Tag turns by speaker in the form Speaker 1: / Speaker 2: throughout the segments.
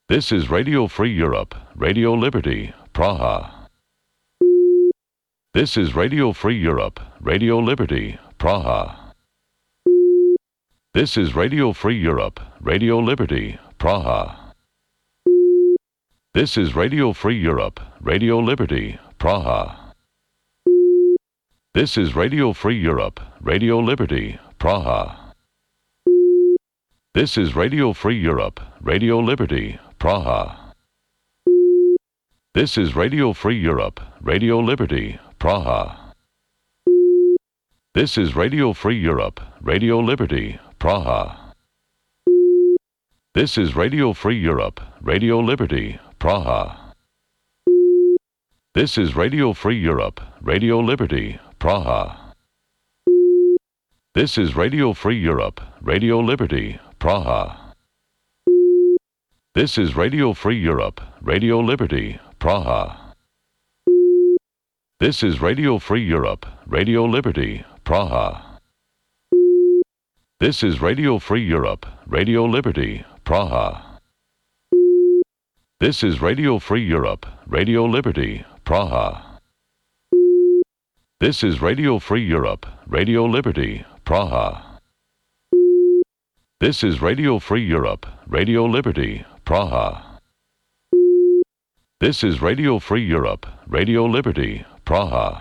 Speaker 1: This is Radio Free Europe, Radio Liberty, Praha. This is Radio Free Europe, Radio Liberty, Praha. This is Radio Free Europe, Radio Liberty, Praha. This is Radio Free Europe, Radio Liberty, Praha. This is Radio Free Europe, Radio Liberty, Praha. This is Radio Free Europe, Radio Liberty, Praha. This is Radio Free Europe, Radio Liberty, Praha. This is Radio Free Europe, Radio Liberty, Praha. This is Radio Free Europe, Radio Liberty, Praha. This is Radio Free Europe, Radio Liberty, Praha. This is Radio Free Europe, Radio Liberty, Praha. This is Radio Free Europe, Radio Liberty, Praha. This is Radio Free Europe, Radio Liberty, Praha. This is Radio Free Europe, Radio Liberty, Praha. This is Radio Free Europe, Radio Liberty, Praha. This is Radio Free Europe, Radio Liberty, Praha. This is Radio Free Europe, Radio Liberty, Praha. This is Radio Free Europe, Radio Liberty, Praha.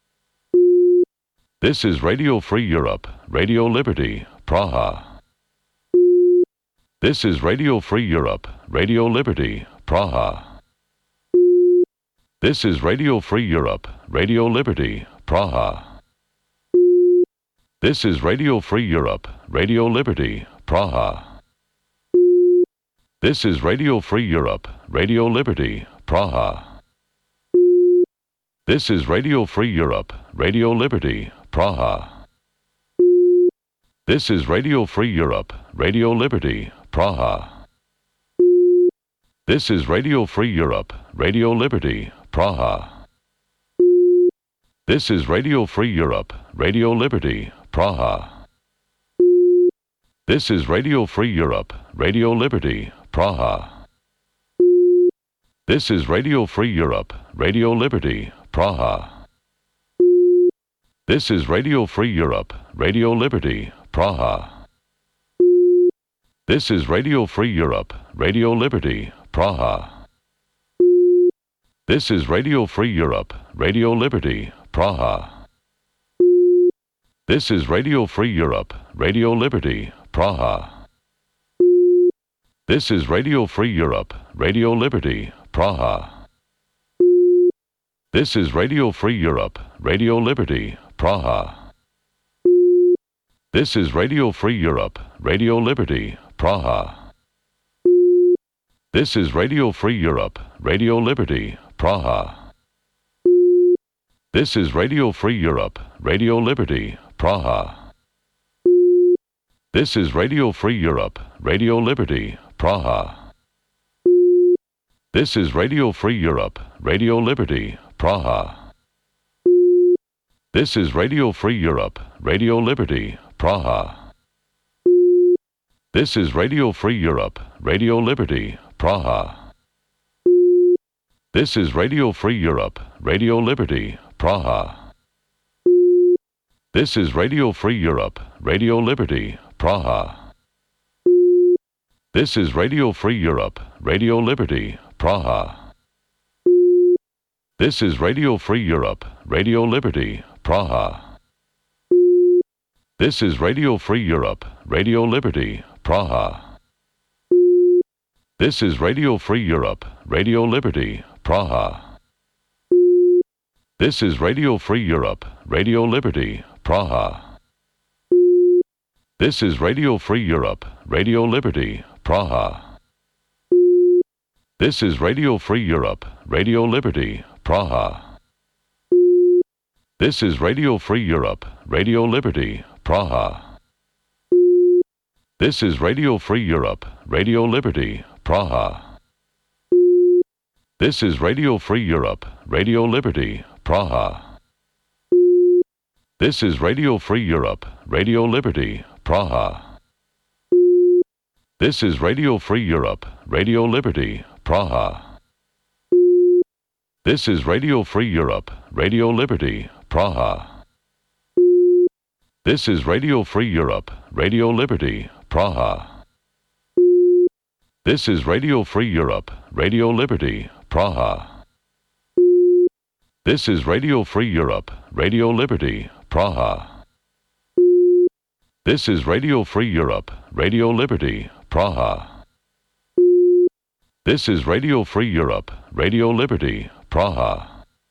Speaker 1: This is Radio Free Europe, Radio Liberty, Praha. This is Radio Free Europe, Radio Liberty, Praha. This is Radio Free Europe, Radio Liberty, Praha. This is Radio Free Europe, Radio Liberty, Praha. This is Radio Free Europe, Radio Liberty, Praha. This is Radio Free Europe, Radio Liberty, Praha. This is Radio Free Europe, Radio Liberty, Praha. This is Radio Free Europe, Radio Liberty, Praha. This is Radio Free Europe, Radio Liberty, Praha. This is Radio Free Europe, Radio Liberty, Praha. This is Radio Free Europe, Radio Liberty, Praha. This is Radio Free Europe, Radio Liberty, Praha. This is Radio Free Europe, Radio Liberty, Praha. This is Radio Free Europe, Radio Liberty, Praha. This is Radio Free Europe, Radio Liberty, Praha. This is Radio Free Europe, Radio Liberty, Praha. This is Radio Free Europe, Radio Liberty, Praha. This is Radio Free Europe, Radio Liberty, Praha. This is Radio Free Europe, Radio Liberty, Praha. This is Radio Free Europe, Radio Liberty, Praha. This is Radio Free Europe, Radio Liberty, Praha. This is Radio Free Europe, Radio Liberty, Praha. This is Radio Free Europe, Radio Liberty, Praha. This is Radio Free Europe, Radio Liberty, Praha. This is Radio Free Europe, Radio Liberty, Praha. This is Radio Free Europe, Radio Liberty, Praha. This is Radio Free Europe, Radio Liberty, Praha. This is Radio Free Europe, Radio Liberty, Praha. This is Radio Free Europe, Radio Liberty, Praha. This is Radio Free Europe, Radio Liberty, Praha. This is Radio Free Europe, Radio Liberty, Praha. This is Radio Free Europe, Radio Liberty, Praha. This is Radio Free Europe, Radio Liberty, Praha. This is Radio Free Europe, Radio Liberty, Praha. This is Radio Free Europe, Radio Liberty, Praha. This is Radio Free Europe, Radio Liberty, Praha. This is Radio Free Europe, Radio Liberty, Praha. This is Radio Free Europe, Radio Liberty, Praha. This is Radio Free Europe, Radio Liberty, Praha. This is Radio Free Europe, Radio Liberty, Praha. This is Radio Free Europe, Radio Liberty, Praha. This is Radio Free Europe, Radio Liberty, Praha. This is Radio Free Europe, Radio Liberty, Praha. This is Radio Free Europe, Radio Liberty, Praha.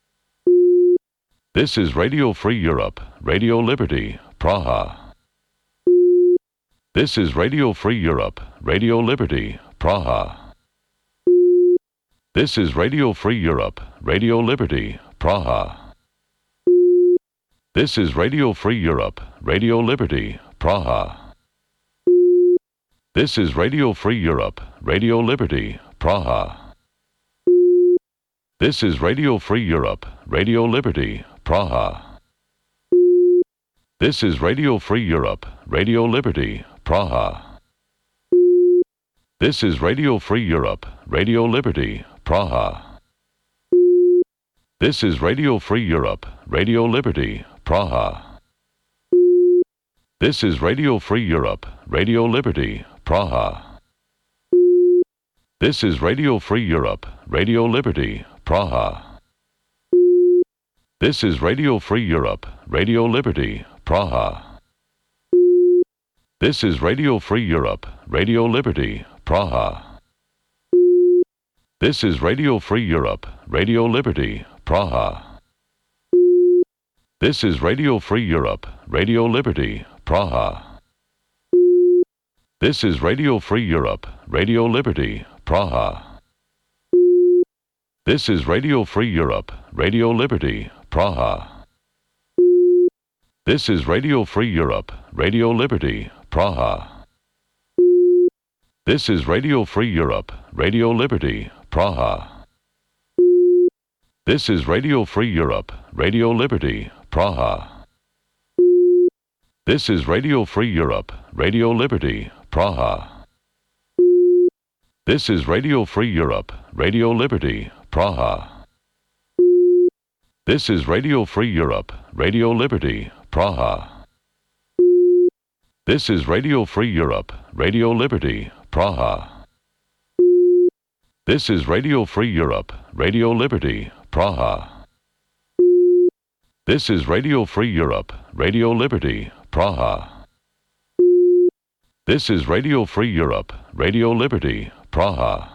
Speaker 1: This is Radio Free Europe, Radio Liberty, Praha. This is Radio Free Europe, Radio Liberty, Praha. This is Radio Free Europe, Radio Liberty, Praha. This is Radio Free Europe, Radio Liberty, Praha. This is Radio Free Europe, Radio Liberty, Praha. This is Radio Free Europe, Radio Liberty, Praha. This is Radio Free Europe, Radio Liberty, Praha. This is Radio Free Europe, Radio Liberty, Praha. This is Radio Free Europe, Radio Liberty, Praha. This is Radio Free Europe, Radio Liberty, Praha. This is Radio Free Europe, Radio Liberty, Praha. This is Radio Free Europe, Radio Liberty, Praha. This is Radio Free Europe, Radio Liberty, Praha. This is Radio Free Europe, Radio Liberty, Praha. This is Radio Free Europe, Radio Liberty, Praha. This is Radio Free Europe, Radio Liberty, Praha. This is Radio Free Europe, Radio Liberty, Praha. This is Radio Free Europe, Radio Liberty, Praha. This is Radio Free Europe, Radio Liberty, Praha. This is Radio Free Europe, Radio Liberty, Praha. This is Radio Free Europe, Radio Liberty, Praha. This is Radio Free Europe, Radio Liberty, Praha. This is Radio Free Europe, Radio Liberty, Praha. This is Radio Free Europe, Radio Liberty, Praha. This is Radio Free Europe, Radio Liberty, Praha. This is Radio Free Europe, Radio Liberty, Praha. This is Radio Free Europe, Radio Liberty, Praha.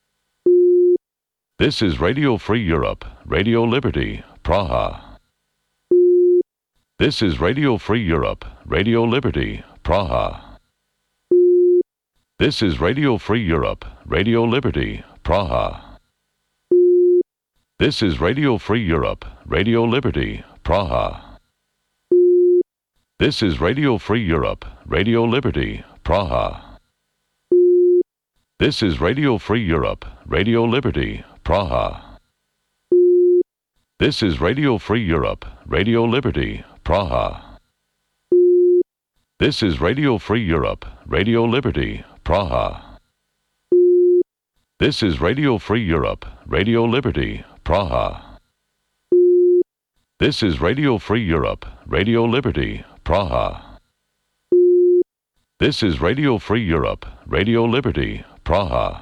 Speaker 1: This is Radio Free Europe, Radio Liberty, Praha. This is Radio Free Europe, Radio Liberty, Praha. This is Radio Free Europe, Radio Liberty, Praha. This is Radio Free Europe, Radio Liberty, Praha. This is Radio Free Europe, Radio Liberty, Praha. This is Radio Free Europe, Radio Liberty, Praha. This is Radio Free Europe, Radio Liberty, Praha. This is Radio Free Europe, Radio Liberty, Praha. This is Radio Free Europe, Radio Liberty, Praha. This is Radio Free Europe, Radio Liberty, Praha. This is Radio Free Europe, Radio Liberty, Praha.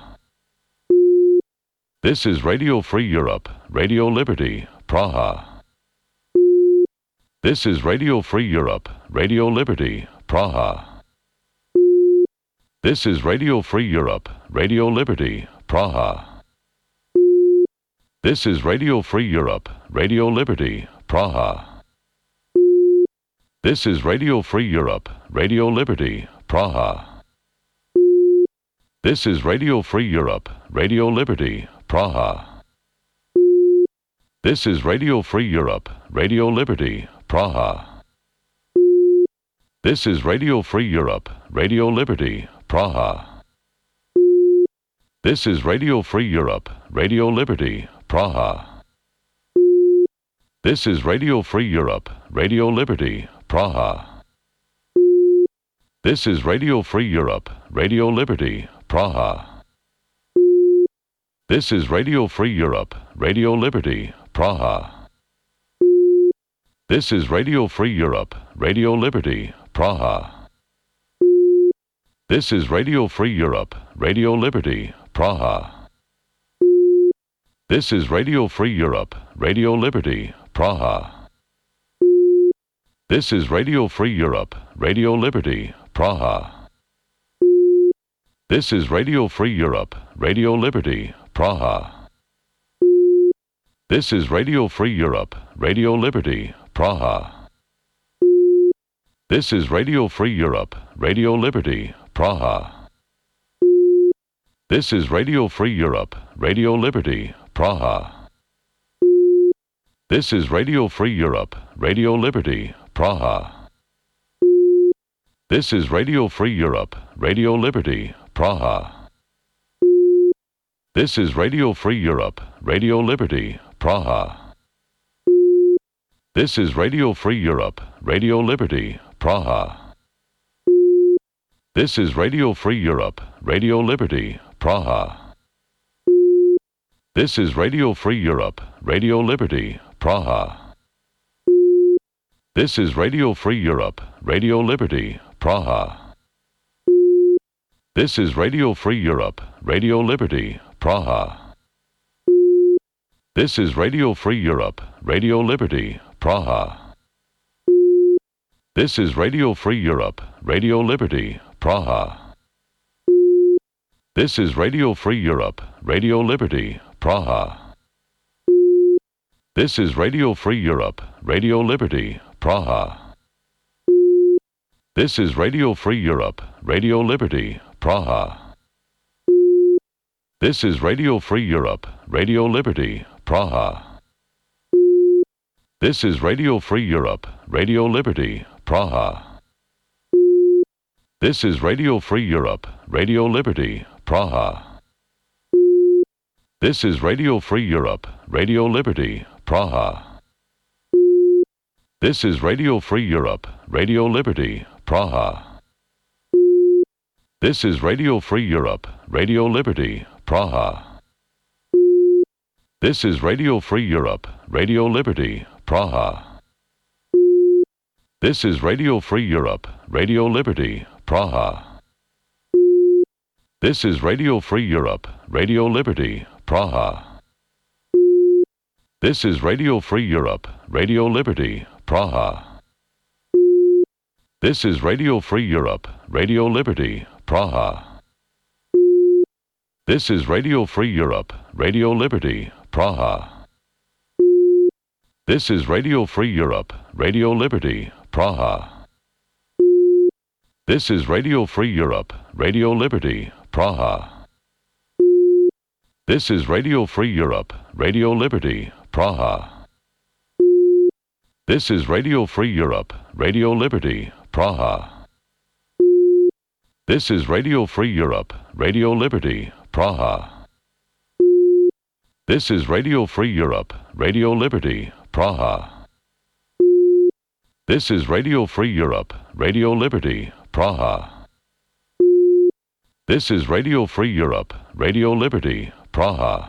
Speaker 1: This is Radio Free Europe, Radio Liberty, Praha. This is Radio Free Europe, Radio Liberty, Praha. This is Radio Free Europe, Radio Liberty, Praha. This is Radio Free Europe, Radio Liberty, Praha. This is Radio Free Europe, Radio Liberty, Praha. This is Radio Free Europe, Radio Liberty, Praha. This is Radio Free Europe, Radio Liberty, Praha. This is Radio Free Europe, Radio Liberty, Praha. This is Radio Free Europe, Radio Liberty, Praha. This is Radio Free Europe, Radio Liberty, Praha. This is Radio Free Europe, Radio Liberty, Praha. This is Radio Free Europe, Radio Liberty, Praha. This is Radio Free Europe, Radio Liberty, Praha. This is Radio Free Europe, Radio Liberty, Praha. This is Radio Free Europe, Radio Liberty, Praha. This is Radio Free Europe, Radio Liberty, Praha. This is Radio Free Europe, Radio Liberty, Praha. This is Radio Free Europe, Radio Liberty, Praha. This is Radio Free Europe, Radio Liberty, Praha. This is Radio Free Europe, Radio Liberty, Praha. This is Radio Free Europe, Radio Liberty, Praha. This is Radio Free Europe, Radio Liberty, Praha. This is Radio Free Europe, Radio Liberty, Praha. This is Radio Free Europe, Radio Liberty, Praha. This is Radio Free Europe, Radio Liberty, Praha. This is Radio Free Europe, Radio Liberty, Praha. This is Radio Free Europe, Radio Liberty, Praha. This is Radio Free Europe, Radio Liberty, Praha. This is Radio Free Europe, Radio Liberty, Praha. This is Radio Free Europe, Radio Liberty, Praha. This is Radio Free Europe, Radio Liberty, Praha. This is Radio Free Europe, Radio Liberty, Praha. This is Radio Free Europe, Radio Liberty, Praha. This is Radio Free Europe, Radio Liberty, Praha. This is Radio Free Europe, Radio Liberty, Praha. This is Radio Free Europe, Radio Liberty, Praha. This is Radio Free Europe, Radio Liberty, Praha. This is Radio Free Europe, Radio Liberty, Praha. This is Radio Free Europe, Radio Liberty, Praha. This is Radio Free Europe, Radio Liberty, Praha. This is Radio Free Europe, Radio Liberty, Praha. This is Radio Free Europe, Radio Liberty, Praha. This is Radio Free Europe, Radio Liberty, Praha. This is Radio Free Europe, Radio Liberty, Praha. This is Radio Free Europe, Radio Liberty, Praha. This is Radio Free Europe, Radio Liberty, Praha. This is Radio Free Europe, Radio Liberty, Praha. This is Radio Free Europe, Radio Liberty, Praha. This is Radio Free Europe, Radio Liberty, Praha. This is Radio Free Europe, Radio Liberty, Praha. This is Radio Free Europe, Radio Liberty, Praha. This is Radio Free Europe, Radio Liberty, Praha. This is Radio Free Europe, Radio Liberty, Praha.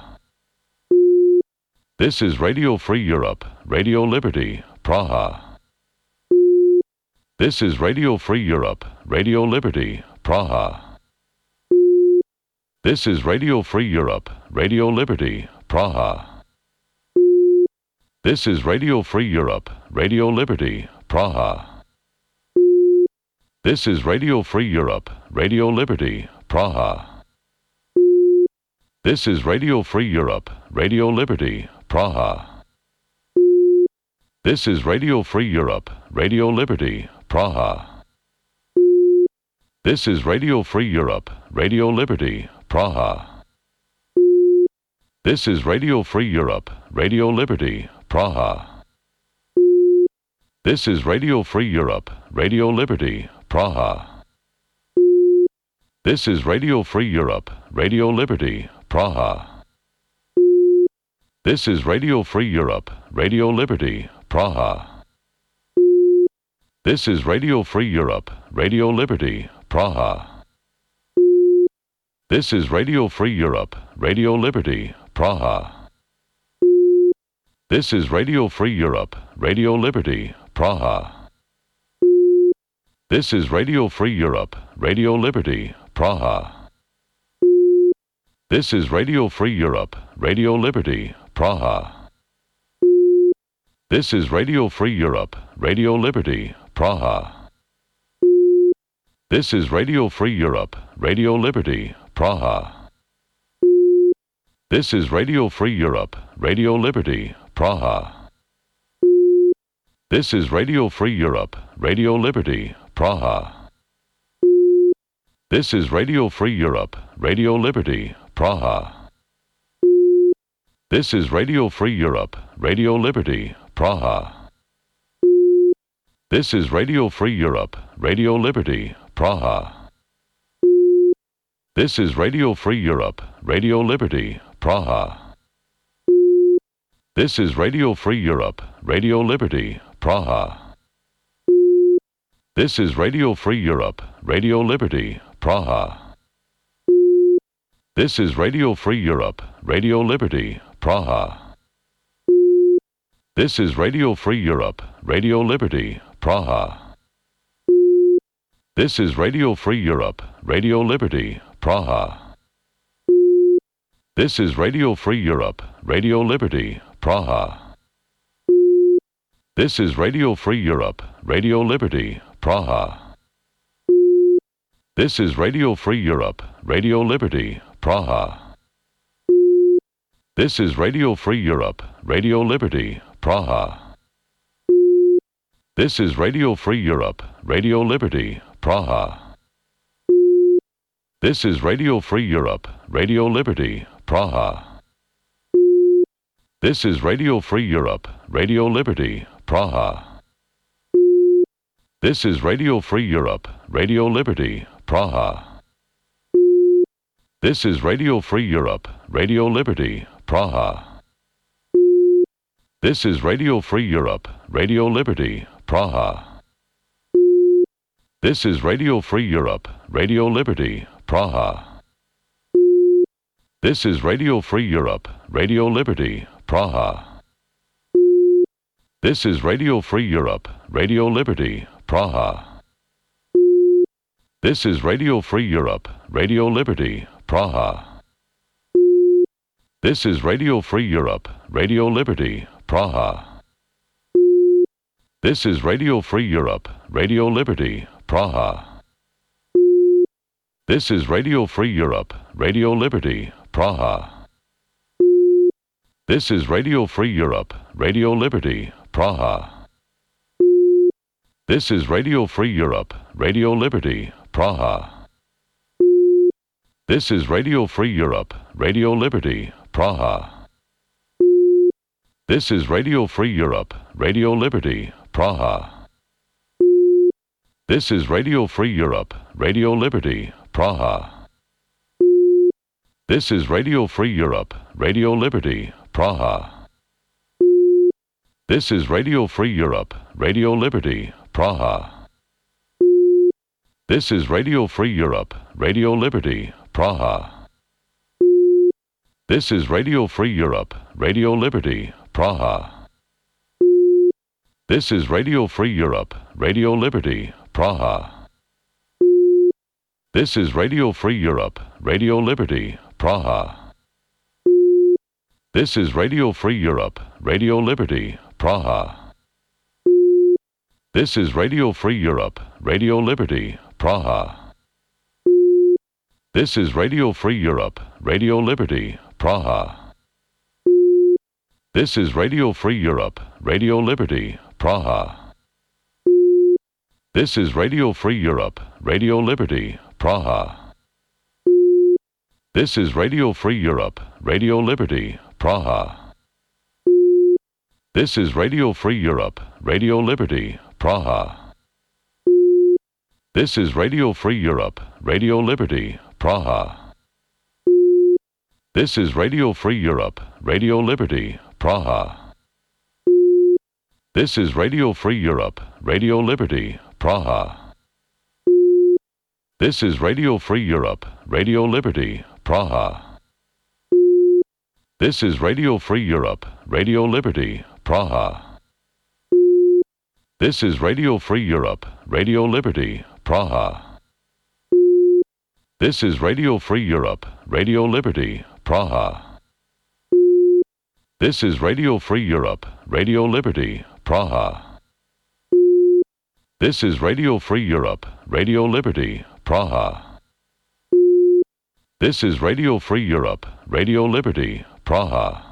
Speaker 1: This is Radio Free Europe, Radio Liberty, Praha. This is Radio Free Europe, Radio Liberty, Praha. This is Radio Free Europe, Radio Liberty, Praha. This is Radio Free Europe, Radio Liberty, Praha. This is Radio Free Europe, Radio Liberty, Praha. This is Radio Free Europe, Radio Liberty, Praha. This is Radio Free Europe, Radio Liberty, Praha. This is Radio Free Europe, Radio Liberty, Praha. This is Radio Free Europe, Radio Liberty, Praha. This is Radio Free Europe, Radio Liberty, Praha. This is Radio Free Europe, Radio Liberty, Praha. This is Radio Free Europe, Radio Liberty, Praha. This is Radio Free Europe, Radio Liberty, Praha. This is Radio Free Europe, Radio Liberty, Praha. This is Radio Free Europe, Radio Liberty, Praha. This is Radio Free Europe, Radio Liberty, Praha. This is Radio Free Europe, Radio Liberty, Praha. This is Radio Free Europe, Radio Liberty, Praha. This is Radio Free Europe, Radio Liberty, Praha. This is Radio Free Europe, Radio Liberty, Praha. This is Radio Free Europe, Radio Liberty, Praha. This is Radio Free Europe, Radio Liberty, Praha. This is Radio Free Europe, Radio Liberty, Praha. This is Radio Free Europe, Radio Liberty, Praha. This is Radio Free Europe, Radio Liberty, Praha. This is Radio Free Europe, Radio Liberty, Praha. This is Radio Free Europe, Radio Liberty, Praha. This is Radio Free Europe, Radio Liberty, Praha. This is Radio Free Europe, Radio Liberty, Praha. This is Radio Free Europe, Radio Liberty, Praha. This is Radio Free Europe, Radio Liberty, Praha. This is Radio Free Europe, Radio Liberty, Praha. This is Radio Free Europe, Radio Liberty, Praha. This is Radio Free Europe, Radio Liberty, Praha. This is Radio Free Europe, Radio Liberty, Praha. This is Radio Free Europe, Radio Liberty, Praha. This is Radio Free Europe, Radio Liberty, Praha. This is Radio Free Europe, Radio Liberty, Praha. This is Radio Free Europe, Radio Liberty, Praha. This is Radio Free Europe, Radio Liberty, Praha. This is Radio Free Europe, Radio Liberty, Praha. This is Radio Free Europe, Radio Liberty, Praha. This is Radio Free Europe, Radio Liberty, Praha. This is Radio Free Europe, Radio Liberty, Praha. This is Radio Free Europe, Radio Liberty, Praha. This is Radio Free Europe, Radio Liberty, Praha. This is Radio Free Europe, Radio Liberty, Praha. This is Radio Free Europe, Radio Liberty, Praha. This is Radio Free Europe, Radio Liberty, Praha. This is Radio Free Europe, Radio Liberty, Praha. This is Radio Free Europe, Radio Liberty, Praha. This is Radio Free Europe, Radio Liberty, Praha. This is Radio Free Europe, Radio Liberty, Praha. This is Radio Free Europe, Radio Liberty, Praha. This is Radio Free Europe, Radio Liberty, Praha. This is Radio Free Europe, Radio Liberty, Praha. This is Radio Free Europe, Radio Liberty, Praha. This is Radio Free Europe, Radio Liberty, Praha. This is Radio Free Europe, Radio Liberty, Praha. This is Radio Free Europe, Radio Liberty, Praha. This is Radio Free Europe, Radio Liberty, Praha. This is Radio Free Europe, Radio Liberty, Praha. This is Radio Free Europe, Radio Liberty, Praha. This is Radio Free Europe, Radio Liberty, Praha. This is Radio Free Europe, Radio Liberty, Praha. This is Radio Free Europe, Radio Liberty, Praha. This is Radio Free Europe, Radio Liberty, Praha. This is Radio Free Europe, Radio Liberty, Praha. This is Radio Free Europe, Radio Liberty, Praha. This is Radio Free Europe, Radio Liberty, Praha. This is Radio Free Europe, Radio Liberty, Praha. This is Radio Free Europe, Radio Liberty, Praha. This is Radio Free Europe, Radio Liberty, Praha. This is Radio Free Europe, Radio Liberty, Praha. This is Radio Free Europe, Radio Liberty, Praha.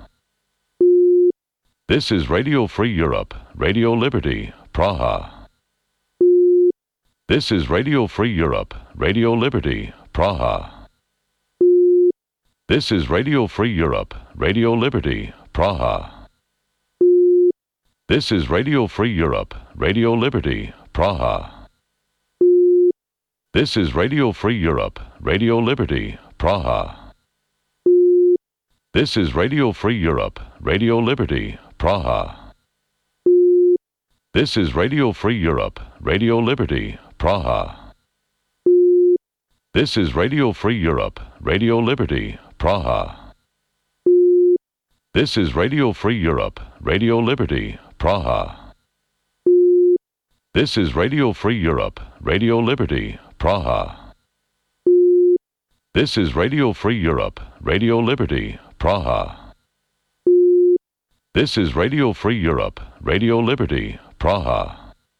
Speaker 1: This is Radio Free Europe, Radio Liberty, Praha. This is Radio Free Europe, Radio Liberty, Praha. This is Radio Free Europe, Radio Liberty, Praha. This is Radio Free Europe, Radio Liberty, Praha. This is Radio Free Europe, Radio Liberty, Praha. This is Radio Free Europe, Radio Liberty, Praha. This is Radio Free Europe, Radio Liberty, Praha. This is Radio Free Europe, Radio Liberty, Praha. This is Radio Free Europe, Radio Liberty, Praha. This is Radio Free Europe, Radio Liberty, Praha. This is Radio Free Europe, Radio Liberty, Praha. This is Radio Free Europe, Radio Liberty, Praha.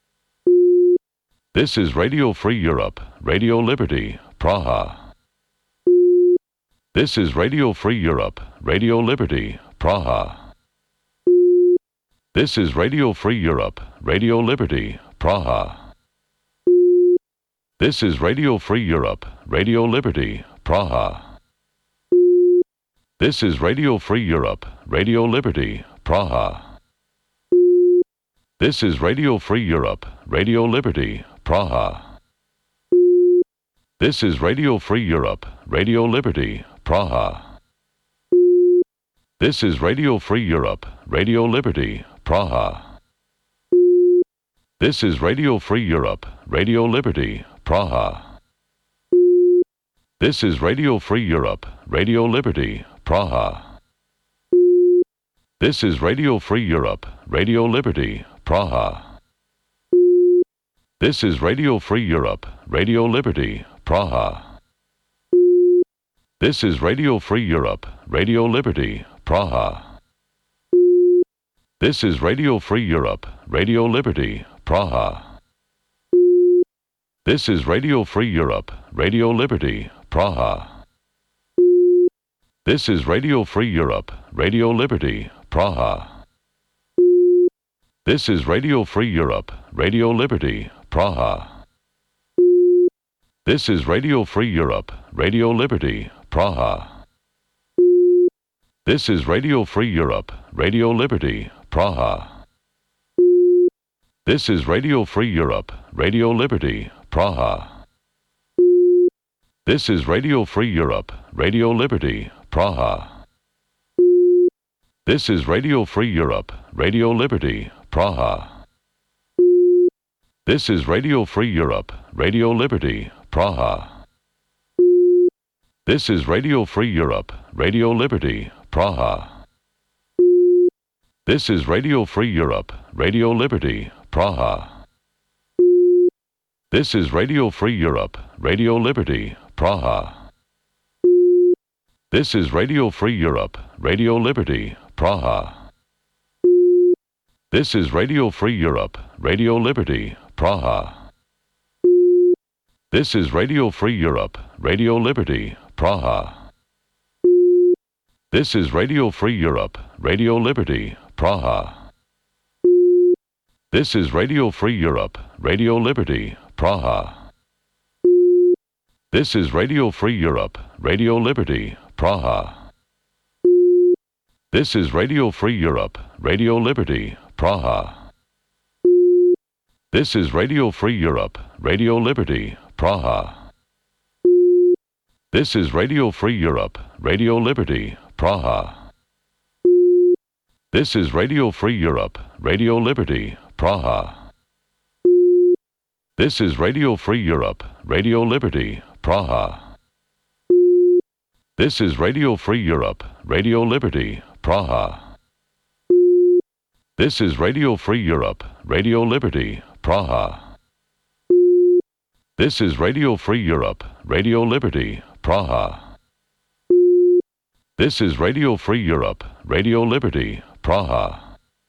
Speaker 1: This is Radio Free Europe, Radio Liberty, Praha. This is Radio Free Europe, Radio Liberty, Praha. This is Radio Free Europe, Radio Liberty, Praha. This is Radio Free Europe, Radio Liberty, Praha. This is Radio Free Europe, Radio Liberty, Praha. This is Radio Free Europe, Radio Liberty, Praha. This is Radio Free Europe, Radio Liberty, Praha. This is Radio Free Europe, Radio Liberty, Praha. This is Radio Free Europe, Radio Liberty, Praha. This is Radio Free Europe, Radio Liberty, Praha. This is Radio Free Europe, Radio Liberty, Praha. This is Radio Free Europe, Radio Liberty, Praha. This is Radio Free Europe, Radio Liberty, Praha. This is Radio Free Europe, Radio Liberty, Praha. This is Radio Free Europe, Radio Liberty, Praha. This is Radio Free Europe, Radio Liberty, Praha. This is Radio Free Europe, Radio Liberty, Praha. This is Radio Free Europe, Radio Liberty, Praha. This is Radio Free Europe, Radio Liberty, Praha. This is Radio Free Europe, Radio Liberty, Praha. This is Radio Free Europe, Radio Liberty, Praha. This is Radio Free Europe, Radio Liberty, Praha. This is Radio Free Europe, Radio Liberty, Praha. This is Radio Free Europe, Radio Liberty, Praha. This is Radio Free Europe, Radio Liberty, Praha. This is Radio Free Europe, Radio Liberty, Praha. This is Radio Free Europe, Radio Liberty, Praha. This is Radio Free Europe, Radio Liberty, Praha. This is Radio Free Europe, Radio Liberty, Praha. This is Radio Free Europe, Radio Liberty, Praha. This is Radio Free Europe, Radio Liberty, Praha. This is Radio Free Europe, Radio Liberty, Praha. This is Radio Free Europe, Radio Liberty, Praha. This is Radio Free Europe, Radio Liberty, Praha. This is Radio Free Europe, Radio Liberty, Praha. This is Radio Free Europe, Radio Liberty, Praha. This is Radio Free Europe, Radio Liberty, Praha. This is Radio Free Europe, Radio Liberty, Praha. This is Radio Free Europe, Radio Liberty, Praha. This is Radio Free Europe, Radio Liberty, Praha. This is Radio Free Europe, Radio Liberty, Praha.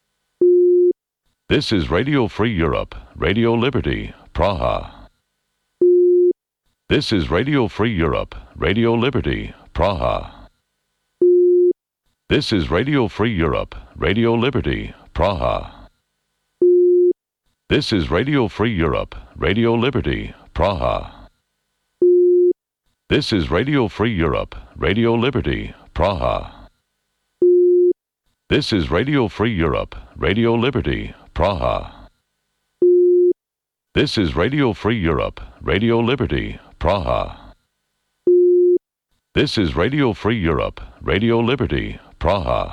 Speaker 1: This is Radio Free Europe, Radio Liberty, Praha. This is Radio Free Europe, Radio Liberty, Praha. This is Radio Free Europe, Radio Liberty, Praha. This is Radio Free Europe, Radio Liberty, Praha. This is Radio Free Europe, Radio Liberty, Praha. This is Radio Free Europe, Radio Liberty, Praha. This is Radio Free Europe, Radio Liberty, Praha. This is Radio Free Europe, Radio Liberty, Praha.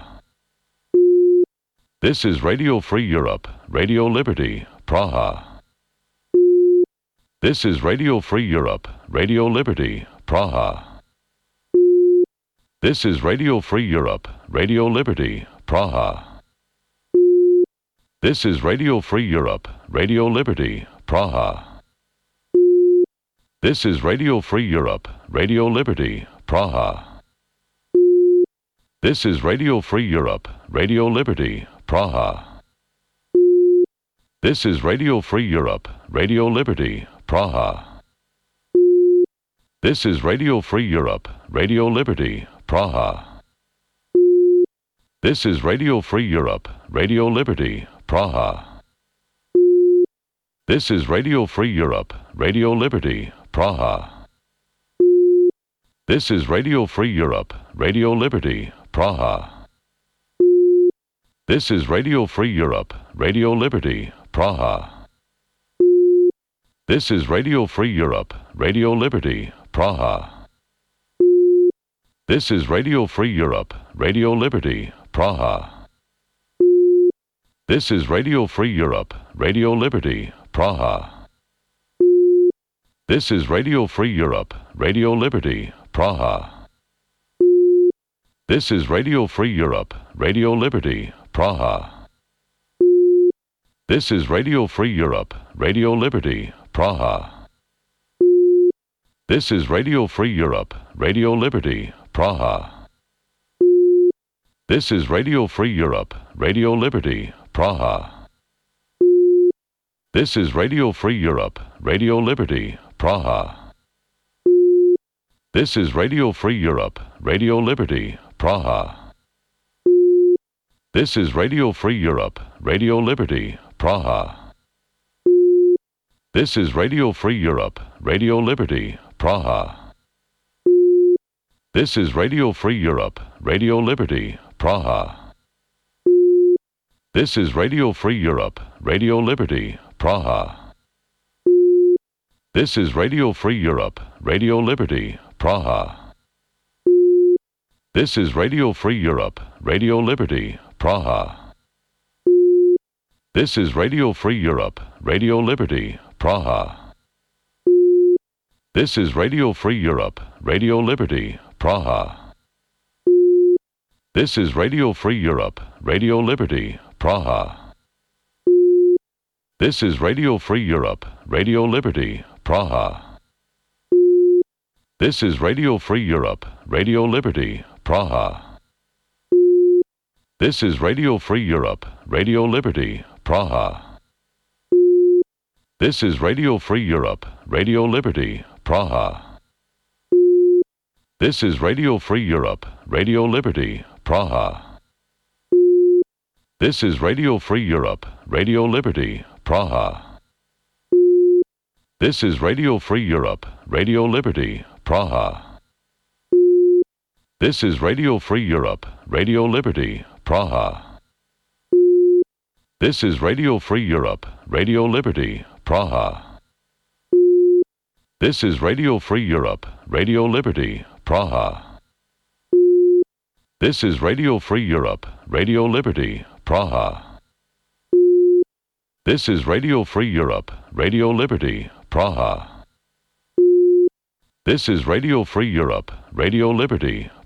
Speaker 1: This is Radio Free Europe, Radio Liberty, Praha. This is Radio Free Europe, Radio Liberty, Praha. This is Radio Free Europe, Radio Liberty, Praha. This is Radio Free Europe, Radio Liberty, Praha. This is Radio Free Europe, Radio Liberty, Praha. This is Radio Free Europe, Radio Liberty, Praha. This is Radio Free Europe, Radio Liberty, Praha. This is Radio Free Europe, Radio Liberty, Praha. This is Radio Free Europe, Radio Liberty, Praha. This is Radio Free Europe, Radio Liberty, Praha. This is Radio Free Europe, Radio Liberty, Praha. This is Radio Free Europe, Radio Liberty, Praha. This is Radio Free Europe, Radio Liberty, Praha. This is Radio Free Europe, Radio Liberty, Praha. This is Radio Free Europe, Radio Liberty, Praha. This is Radio Free Europe, Radio Liberty, Praha. This is Radio Free Europe, Radio Liberty, Praha. This is Radio Free Europe, Radio Liberty, Praha. This is Radio Free Europe, Radio Liberty, Praha. This is Radio Free Europe, Radio Liberty, Praha. This is Radio Free Europe, Radio Liberty, Praha. This is Radio Free Europe, Radio Liberty, Praha. This is Radio Free Europe, Radio Liberty, Praha. This is Radio Free Europe, Radio Liberty, Praha. This is Radio Free Europe, Radio Liberty, Praha. This is Radio Free Europe, Radio Liberty, Praha. This is Radio Free Europe, Radio Liberty, Praha. This is Radio Free Europe, Radio Liberty, Praha. This is Radio Free Europe, Radio Liberty, Praha. This is Radio Free Europe, Radio Liberty, Praha. This is Radio Free Europe, Radio Liberty, Praha. This is Radio Free Europe, Radio Liberty, Praha. This is Radio Free Europe, Radio Liberty, Praha. This is Radio Free Europe, Radio Liberty, Praha. This is Radio Free Europe, Radio Liberty, Praha. This is Radio Free Europe, Radio Liberty, Praha. This is Radio Free Europe, Radio Liberty, Praha. This is Radio Free Europe, Radio Liberty, Praha. This is Radio Free Europe, Radio Liberty, Praha. This is Radio Free Europe, Radio Liberty, Praha. This is Radio Free Europe, Radio Liberty, Praha. This is Radio Free Europe, Radio Liberty, Praha. This is Radio Free Europe, Radio Liberty, Praha. This is Radio Free Europe, Radio Liberty,